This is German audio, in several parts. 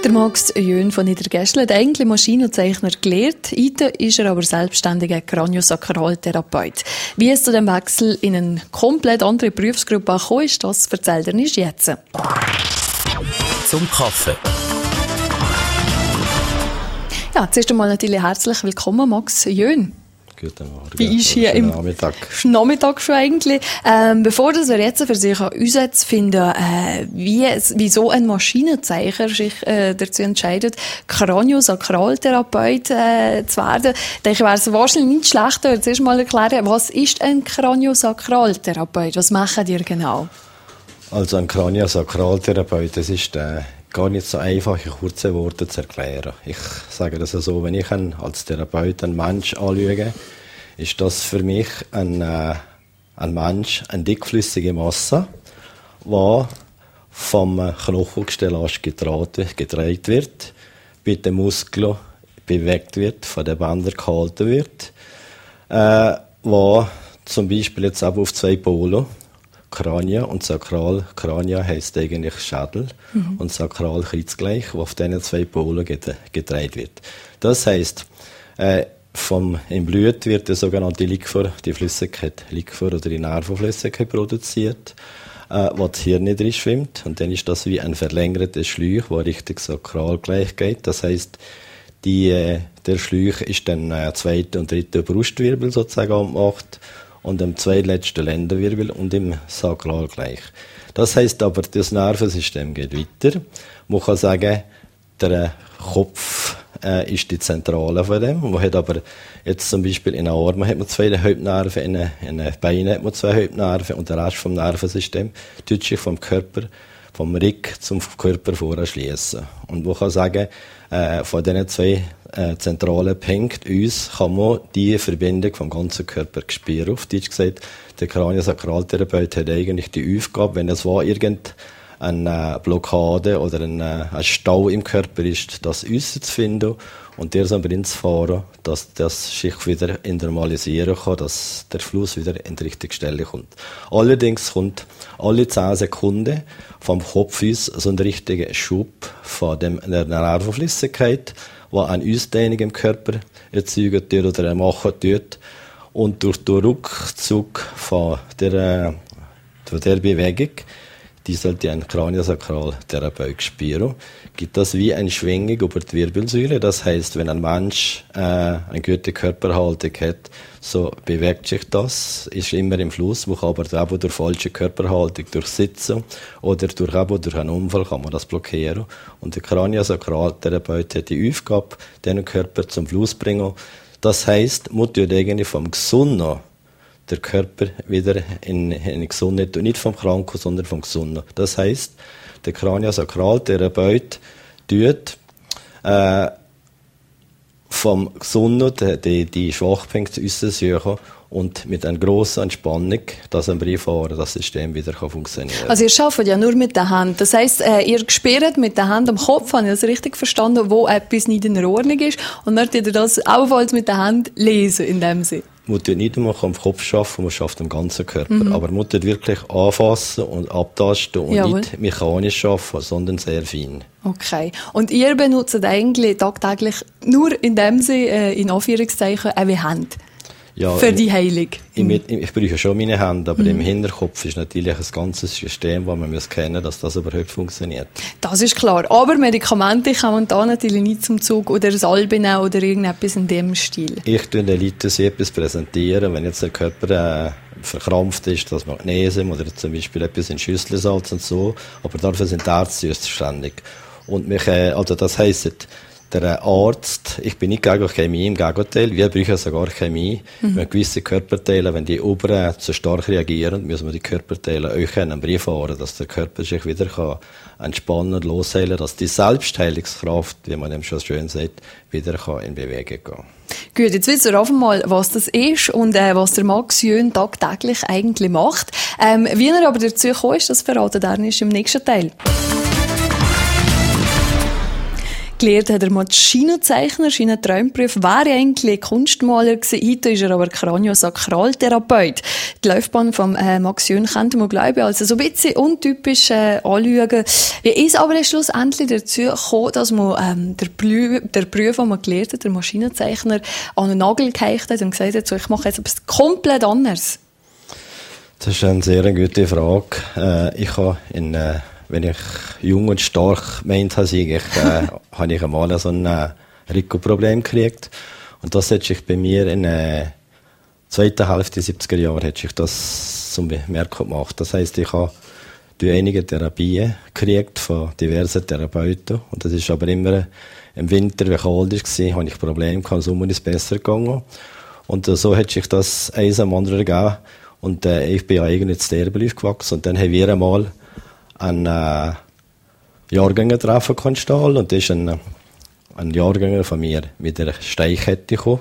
Der Max Jön von Niedergäschle hat eigentlich Maschinenzeichner gelernt. Heute ist er aber selbstständiger Kraniosakraltherapeut. Wie es zu dem Wechsel in eine komplett andere Berufsgruppe gekommen ist, das erzählt er uns jetzt. Zum Kaffee. Ja, zuerst einmal natürlich herzlich willkommen, Max Jön. Guten Morgen. Wie ist hier im Nachmittag schon eigentlich? Bevor wir jetzt für sich herausfinden, wieso ein Maschinenzeichner sich dazu entscheidet, Kraniosakraltherapeut zu werden, denke ich, wäre es wahrscheinlich nicht schlechter, zuerst mal erklären, was ist ein Kraniosakraltherapeut? Was machen die genau? Also ein Kraniosakraltherapeut, das ist gar nicht so einfach in kurzen Worten zu erklären. Ich sage das so, wenn ich als Therapeut einen Menschen anschaue, ist das für mich ein Mensch, eine dickflüssige Masse, die vom Knochengestell gedreht wird, bei den Muskeln bewegt wird, von den Bändern gehalten wird, wo zum Beispiel jetzt auch auf zwei Pole, Krania und Sakral. Krania heisst eigentlich Schädel und Sakral kreuzgleich, wo auf diesen zwei Polen gedreht wird. Das heisst, im Blut wird der sogenannte Liquor, die Flüssigkeit Liquor oder die Nervenflüssigkeit produziert, wo das Hirn nicht drin schwimmt. Und dann ist das wie ein verlängerter Schläuch, der Richtung Sakral gleich geht. Das heisst, der Schläuch ist dann zweiten und dritten Brustwirbel sozusagen angemacht und im zweitletzten Lendenwirbel und im Sakral gleich. Das heisst aber, das Nervensystem geht weiter. Man kann sagen, der Kopf ist die Zentrale von dem. Man hat aber jetzt zum Beispiel in den Armen hat man zwei Hauptnerven, in den Beinen hat man zwei Hauptnerven und der Rest vom Nervensystem tut sich vom Körper, vom Rücken zum Körper vorschließen. Und man kann sagen, von diesen zwei zentralen Punkten kann man die Verbindung vom ganzen Körper spüren. Auf Deutsch gesagt, der Kraniosakraltherapeut hat eigentlich die Aufgabe, wenn es irgendeine Blockade oder ein Stau im Körper ist, das rauszufinden und der so reinzufahren, dass das sich wieder normalisieren kann, dass der Fluss wieder in die richtige Stelle kommt. Allerdings kommt alle 10 Sekunden vom Kopf aus so ein richtiger Schub von der Nervenflüssigkeit, die eine Ausdehnung im Körper erzeugen tut oder machen tut. Und durch den Rückzug von der Bewegung, die sollte ein Kraniosakraltherapeut spüren, gibt das wie eine Schwingung über die Wirbelsäule. Das heisst, wenn ein Mensch eine gute Körperhaltung hat, so bewegt sich das, ist immer im Fluss. Man kann aber auch durch falsche Körperhaltung, durch Sitzen oder durch einen Unfall kann man das blockieren. Und der Kraniosakraltherapeut hat die Aufgabe, den Körper zum Fluss zu bringen. Das heisst, man tut eigentlich vom Gesunden der Körper wieder in Gesundheit, nicht vom Kranken, sondern vom Gesunden. Das heisst, der Kraniosakraltherapeut tut vom Gesunden die Schwachpunkte raussuchen und mit einer grossen Entspannung das System wieder funktionieren kann. Also ihr arbeitet ja nur mit der Hand. Das heisst, ihr spürt mit der Hand am Kopf, habe ich das richtig verstanden, wo etwas nicht in Ordnung ist und dann tut ihr das ebenfalls mit der Hand lesen in dem Sinne. Man tut nicht nur am Kopf arbeiten, man arbeitet am ganzen Körper. Aber man tut wirklich anfassen und abtasten und nicht mechanisch arbeiten, sondern sehr fein. Okay. Und ihr benutzt eigentlich tagtäglich nur in dem Sinne, in Anführungszeichen, wie Hände? Ja, für die Heilung. Ich brauche schon meine Hände, aber im Hinterkopf ist natürlich ein ganzes System, das man kennen muss, dass das überhaupt funktioniert. Das ist klar. Aber Medikamente kommen da natürlich nicht zum Zug oder Salben oder irgendetwas in dem Stil. Ich tue den Leuten so etwas präsentieren, wenn jetzt der Körper verkrampft ist, das Magnesium oder zum Beispiel etwas in Schüsselsalz und so. Aber dafür sind die Ärzte zuständig. Und also das heisst, der Arzt, ich bin nicht gegen Chemie, im Gegenteil, wir brauchen sogar Chemie. Wenn gewisse Körperteile, wenn die Oberen zu stark reagieren, müssen wir die Körperteile auch in einen Brief fahren, dass der Körper sich wieder entspannen und losheilen, dass die Selbstheilungskraft, wie man eben schon schön sagt, wieder in Bewegung gehen kann. Gut, jetzt wissen wir auf einmal, was das ist und was der Max Jön tagtäglich eigentlich macht. Wie er aber dazu gekommen ist, das verratet er im nächsten Teil. Gelernt hat er Maschinenzeichner, seinen Traumberuf wäre eigentlich Kunstmaler gewesen. Heute ist er aber Kraniosakraltherapeut. Die Laufbahn von Max Jön könnte man glauben, also so ein bisschen untypisch anschauen. Wie ist aber schlussendlich dazu gekommen, dass man der Beruf, den man gelernt hat, der Maschinenzeichner, an den Nagel gehängt hat und gesagt hat, so, ich mache jetzt etwas komplett anderes? Das ist eine sehr gute Frage. Ich habe wenn ich jung und stark gemeint habe, habe ich einmal so ein Rico-Problem gekriegt. Und das hat sich bei mir in der zweiten Hälfte der 70er Jahre hat sich das zum Bemerkung gemacht. Das heisst, ich habe durch einige Therapien gekriegt von diversen Therapeuten. Und das ist aber immer im Winter, wenn kalt war, habe ich Probleme gehabt, im Sommer ist es besser gegangen. Und so hat sich das eins am anderen gegeben. Und ich bin ja eigentlich zu Sterben aufgewachsen. Und dann haben wir einmal einen Jahrgänger treffen Konstal. Und da ist ein Jahrgänger von mir mit einer Steinkette gekommen.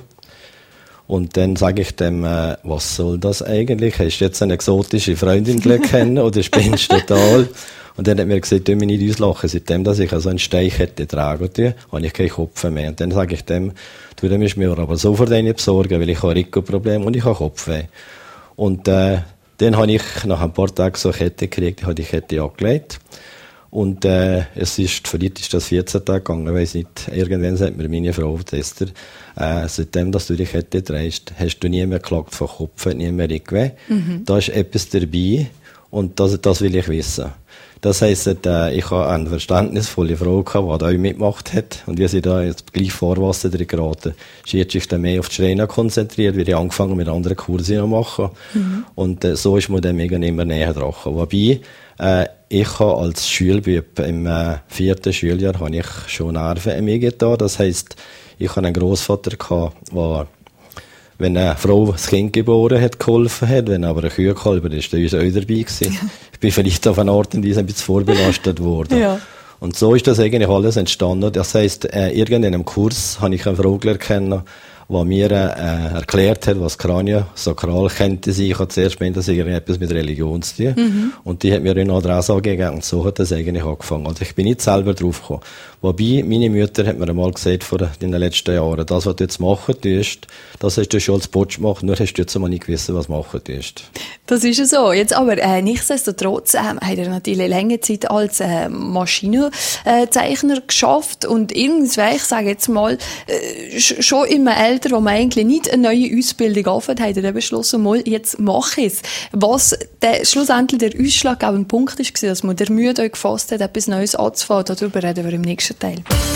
Und dann sage ich dem, was soll das eigentlich? Hast du jetzt eine exotische Freundin kennen oder spinnst du total? Und dann hat mir gesagt, du mich nicht auslachen. Seitdem, dass ich so eine Steinkette trage, habe ich keinen Kopf mehr. Und dann sage ich dem, du musst mir aber sofort eine besorgen, weil ich habe ein Rico-Problem und ich habe Kopfweh. Und dann habe ich nach ein paar Tagen so eine Kette gekriegt, ich habe die Kette angelegt. Und vielleicht ist das 14 Tage gegangen, ich weiss nicht. Irgendwann sagt mir meine Frau, Esther, seitdem, dass du die Kette trägst, hast du nie mehr geklagt von Kopf, nie mehr Rückweh. Da ist etwas dabei und das will ich wissen. Das heisst, ich habe eine verständnisvolle Frau gehabt, die da auch mitgemacht hat. Und wie sie da jetzt gleich Vorwasser drin geraten, sie hat sich dann mehr auf die Schreine konzentriert, weil ich angefangen mit anderen Kursen zu machen. Und so ist man dem immer näher dran. Wobei, ich habe als Schulbub im 4. Schuljahr habe ich schon Nerven in mir getan. Das heisst, ich hatte einen Grossvater gehabt, der, wenn eine Frau das Kind geboren hat, geholfen hat, wenn aber ein Kühlkalber ist, dann war er auch dabei gewesen. Ich bin vielleicht auf eine Art und Weise ein bisschen vorbelastet worden. Ja. Und so ist das eigentlich alles entstanden. Das heisst, in einem Kurs habe ich eine Frau kennengelernt, die mir erklärt hat, was Kraniosakral könnte sein. Ich habe zuerst gemeint, dass etwas mit Religion zu tun. Und die hat mir eine Adresse angegeben und so hat das eigentlich angefangen. Also ich bin nicht selber drauf gekommen. Wobei, meine Mutter hat mir einmal gesagt, in den letzten Jahren, das, was du jetzt machen tust, das hast du schon als Botsch gemacht, nur hast du jetzt mal nicht gewusst, was machen tust. Das ist ja so. Jetzt aber, nichtsdestotrotz, hat er natürlich lange Zeit als Maschinenzeichner geschafft und irgendwann, ich sage jetzt mal, schon immer älter, wo man eigentlich nicht eine neue Ausbildung anfängt, hat er beschlossen, mal, jetzt mache ich es. Was schlussendlich der ausschlaggebende Punkt war, dass man der Mühe gefasst hat, etwas Neues anzufangen. Darüber reden wir im nächsten Teil.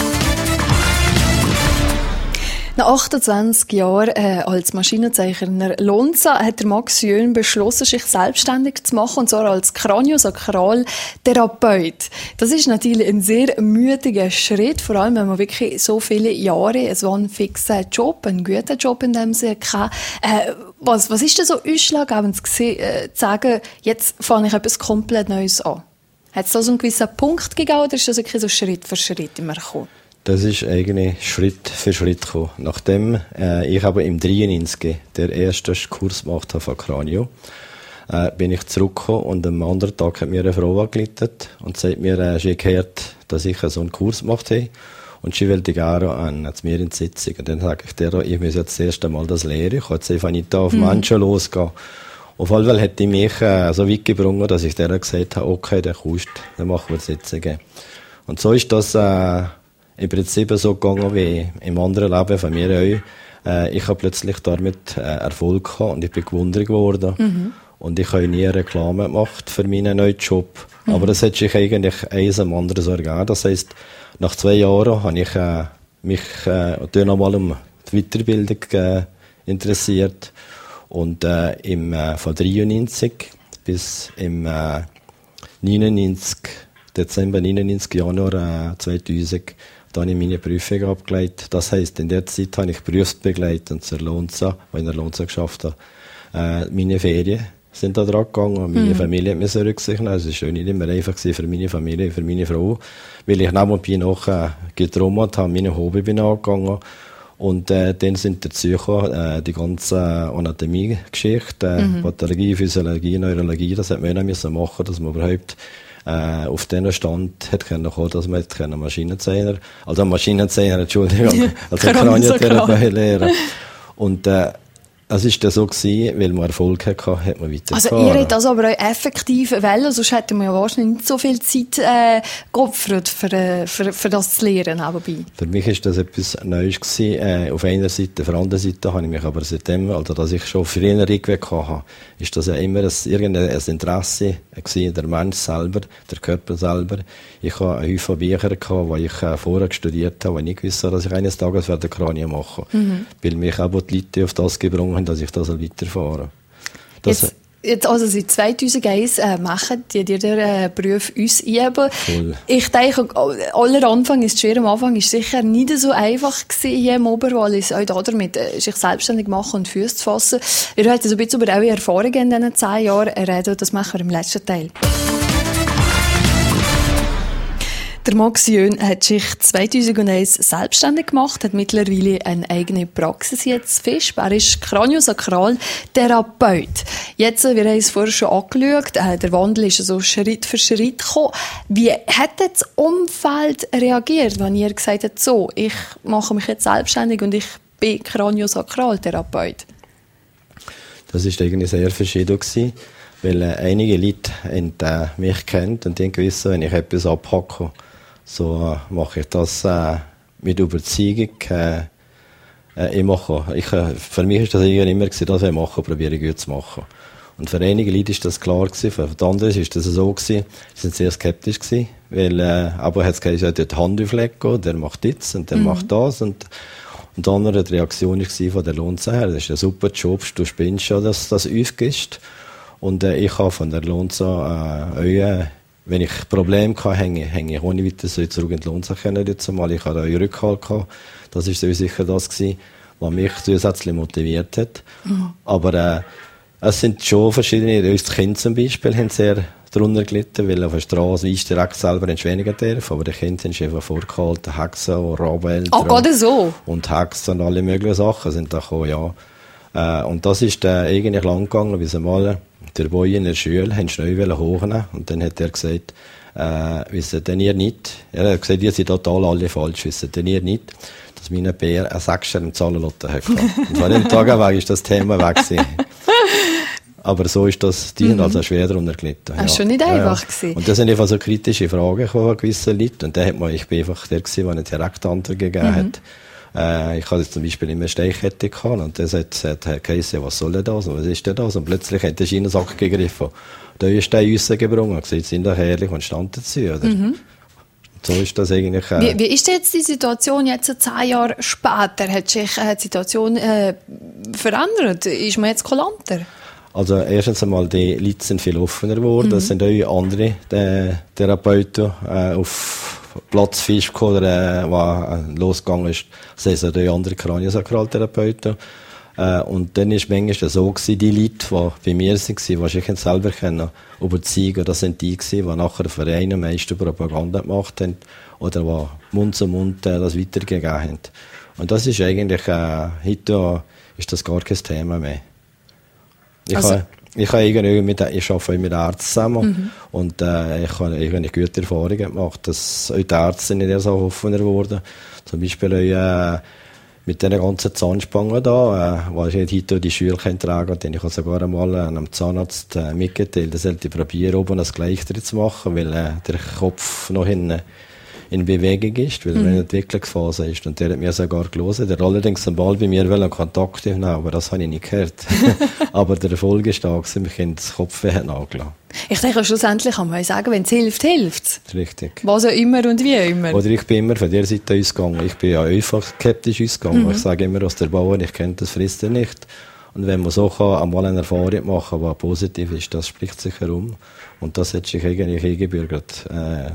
Nach 28 Jahren als Maschinenzeichner Lonza hat der Max Jön beschlossen, sich selbstständig zu machen, und zwar als Kraniosakraltherapeut. Das ist natürlich ein sehr mütiger Schritt, vor allem wenn man wirklich so viele Jahre so einen fixen Job, einen guten Job in dem Sinne hatte. Was ist denn so ausschlaggebend zu sagen, jetzt fange ich etwas komplett Neues an? Hat es da so einen gewissen Punkt gegeben oder ist das wirklich so Schritt für Schritt immer gekommen? Das ist eigentlich Schritt für Schritt gekommen. Nachdem ich aber im 93 den ersten Kurs gemacht habe von Kranio, bin ich zurückgekommen und am anderen Tag hat mir eine Frau angeleitet und sagt mir, sie gehört, dass ich so einen Kurs gemacht habe und sie wollte gerne zu mir in die Sitzung. Und dann sage ich dir, ich muss jetzt das erste Mal das lernen, ich kann jetzt einfach nicht auf Menschen losgehen. Auf jeden Fall hat die mich so weit gebracht, dass ich der gesagt habe, okay, der kommst, dann machen wir Sitzungen. Und so ist das im Prinzip so gegangen wie im anderen Leben von mir auch. Ich habe plötzlich damit Erfolg gehabt und ich bin gewundert geworden. Und ich habe nie Reklame gemacht für meinen neuen Job. Aber das hat sich eigentlich eins am anderen so ergeben. Das heisst, nach 2 Jahren habe ich mich nochmal um die Weiterbildung interessiert. Und von 93 bis im 99, Dezember 99, Januar 2000, da habe ich meine Prüfung abgelegt. Das heisst, in der Zeit habe ich berufsbegleitend zur Lonza, die in der Lonza geschafft habe. Meine Ferien sind da dran gegangen und meine Familie hat mir so Rücksicht genommen. Es war nicht immer einfach für meine Familie, für meine Frau, weil ich nebenbei noch getrommelt habe, meine Hobby bin angegangen. Und dann sind dazu gekommen, die ganze Anatomie-Geschichte, Pathologie, Physiologie, Neurologie, das hat man auch noch machen, dass man überhaupt auf diesen Stand hat kommen, dass man Maschinenzeichner, Entschuldigung, also Kraniotherapie lernen. Und es war dann so gewesen, weil man Erfolg hatte, hat man weitergefahren. Also ihr habt das aber auch effektiv wollen, sonst hätten wir ja wahrscheinlich nicht so viel Zeit geopfert, für das zu lernen nebenbei. Für mich war das etwas Neues gewesen. Auf einer Seite, auf der anderen Seite habe ich mich aber seitdem, also dass ich schon früher Rückweg hatte, ist das ja immer irgendein Interesse gewesen, der Mensch selber, der Körper selber. Ich hatte einen Haufen Bücher, die ich vorher studiert habe, weil ich wusste, dass ich eines Tages Kranien machen werde. Weil mich auch die Leute auf das gebrungen haben, dass ich das weiterfahre. Jetzt also seit 2001 machen die dir den Beruf ausüben. Cool. Ich denke, aller Anfang ist schwer. Am Anfang ist sicher nicht so einfach gewesen, hier im Oberwallis, auch damit sich selbstständig machen und Füße zu fassen. Wir wollten so ein bisschen über eure Erfahrungen in diesen 10 Jahren reden. Das machen wir im letzten Teil. Der Max Jön hat sich 2001 selbstständig gemacht, hat mittlerweile eine eigene Praxis jetzt Fisch. Er ist Kraniosakraltherapeut. Jetzt, wir haben es vorher schon angeschaut, der Wandel ist so Schritt für Schritt gekommen. Wie hat das Umfeld reagiert, wenn ihr gesagt habt, so, ich mache mich jetzt selbstständig und ich bin Kraniosakraltherapeut? Das war eigentlich sehr verschieden gewesen, weil einige Leute haben mich kennt und die haben gewusst, wenn ich etwas abhacke, so mache ich das mit Überzeugung. Für mich ist das immer gewesen, das, was ich mache, probiere ich gut zu machen. Und für einige Leute ist das klar gewesen, für die anderen ist das so gewesen, sie sind sehr skeptisch gewesen, weil, aber hat es gesagt, der Hand auflegen, der macht jetzt und der macht das und die andere Reaktion war von der Lohnse her, das ist ein super Job, du spinnst schon, dass das aufgibst. Und ich habe von der Lohnse wenn ich Probleme hatte, hänge ich ohne weiter so zurück in die Lohnse jetzt mal. Ich hatte einen Rückhalt gehabt. Das war so sicher das gewesen, was mich zusätzlich motiviert hat. Aber es sind schon verschiedene, unsere Kinder zum Beispiel haben sehr darunter gelitten, weil auf der Straße ist direkt selber nicht weniger darf, aber die Kinder sind einfach vorgehalten, Hexen und Rabeneltern. Gerade so? Und Hexen und alle möglichen Sachen sind da gekommen, ja. Und das ist eigentlich lang gegangen, bis einmal der Boy in der Schule haben schnell hochnehmen und dann hat er gesagt, wisst denn ihr nicht, er hat gesagt, ihr seid total alle falsch, wisst denn ihr nicht, dass meine Bär einen Sechser im Zahlenlotto hatte. Und von dem Tag weg ist das Thema weg gewesen. Aber so ist das, die haben also schwer darunter gelitten. Das war schon nicht einfach gewesen. Und das sind einfach so kritische Fragen von gewissen Leuten. Und dann ich bin einfach der gewesen, der eine direkte Antwort gegeben hat. Ich hatte zum Beispiel immer Steichkette gehabt und dann sagt Herr Kaiser, was soll denn das und was ist denn das? Und plötzlich hat der Schienensack gegriffen. Da ist der rausgebrungen und gesagt, sind doch ehrlich und stand dazu, oder? So ist das eigentlich. Wie ist jetzt die Situation jetzt 10 Jahre später? Hat sich die Situation verändert? Ist man jetzt kulanter? Also erstens einmal, die Leute sind viel offener geworden. Das sind auch andere Therapeuten auf Platzfisch oder losgegangen ist. Das heißt auch andere Kraniosakraltherapeuten. Und dann ist manchmal so gewesen, die Leute, die bei mir waren, die ich selber kennen, überzeugen, das sind die gewesen, die nachher Vereine am meisten Propaganda gemacht haben oder die Mund zu Mund das weitergegeben haben. Und das ist eigentlich, heute ist das gar kein Thema mehr. Ich arbeite mit Ärzten zusammen und ich habe eine gute Erfahrungen gemacht, dass auch die Ärzte sind nicht erst so offener geworden. Zum Beispiel auch mit diesen ganzen Zahnspangen da, was ich heute die Schüler tragen kann, ich habe sogar einmal einem Zahnarzt mitgeteilt, er sollte probieren, oben das Gleiche zu machen, weil der Kopf noch in Bewegung ist, weil er in der Entwicklungsphase ist. Und der hat mir sogar gelesen. Der allerdings einen Ball bei mir einen Kontakt nehmen, aber das habe ich nicht gehört. Aber der Erfolg ist da gewesen, mich in das Kopf nachgelassen. Ich denke, schlussendlich kann man sagen, wenn es hilft, hilft es. Richtig. Was auch immer und wie immer. Oder ich bin immer von der Seite ausgegangen. Ich bin ja einfach skeptisch ausgegangen. Ich sage immer, aus der Bauern, ich kenne das, frisst er nicht. Und wenn man so kann, einmal eine Erfahrung machen, die positiv ist, das spricht sich herum. Und das hat sich eigentlich eingebürgert.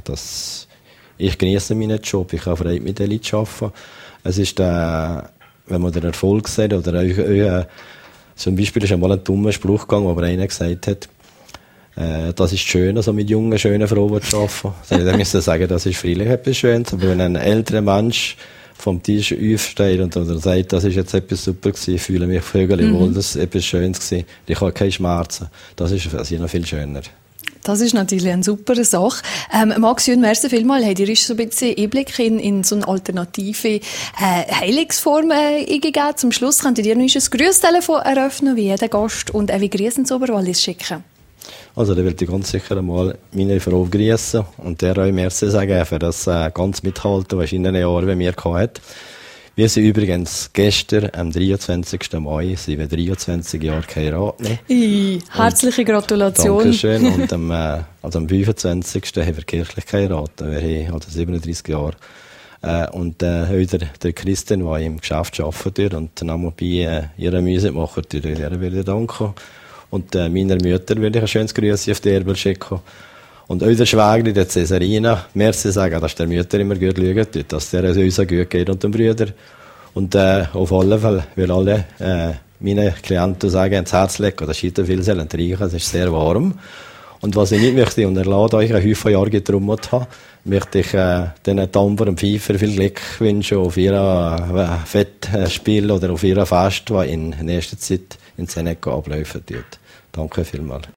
Ich genieße meinen Job, ich kann frei mit den Leuten arbeiten. Es ist, wenn man den Erfolg sieht, oder zum Beispiel ist einmal ein dummer Spruch gegangen, wo einer gesagt hat, das ist schön, also mit jungen, schönen Frauen zu arbeiten. Dann müssen sagen, das ist freilich etwas Schönes. Aber wenn ein älterer Mensch vom Tisch aufsteht und oder sagt, das ist jetzt etwas super gewesen, ich fühle mich vögel wohl, das ist etwas Schönes gewesen, ich habe keine Schmerzen, das ist für sie noch viel schöner. Das ist natürlich eine super Sache. Max Jün, merci vielmals. Habt ihr so ein bisschen Einblick in so eine alternative Heilungsform gegeben? Zum Schluss könnt ihr noch ein Grüßtelefon eröffnen, wie jeder Gast, und auch wie Grüßen zu Oberwallis schicken. Also, da will ich ganz sicher einmal meine Frau grüßen und der euch merci sagen für das ganz Mithalten, was in den Jahren bei mir hatte. Wir sind übrigens gestern, am 23. Mai, sind wir 23 Jahre geheiratet. Herzliche Gratulation. Dankeschön. Und am 25. haben wir kirchlich geheiratet. Wir haben also 37 Jahre. Und heute der Christian, der im Geschäft arbeitet und dann bei ihrer Musik macht, der will ich danken. Und meiner Mutter will ich ein schönes Grüße auf die Erbe schicken. Und unser Schwägerin, der Cesarina, merci sagen, dass der Mütter immer gut schaut, dass der uns gut geht und den Brüdern. Und auf alle Fälle will alle meine Klienten sagen, ins Herz legen, das scheint viel zu trinken, es ist sehr warm. Und was ich nicht möchte, und erlaubt euch ein Haufen Jahre getrommelt habe, möchte ich den Tamper und Pfeifer viel Glück wünschen auf ihr Fettspiel oder auf ihr Fest, das in nächster Zeit in Seneca ablaufen wird. Danke vielmals.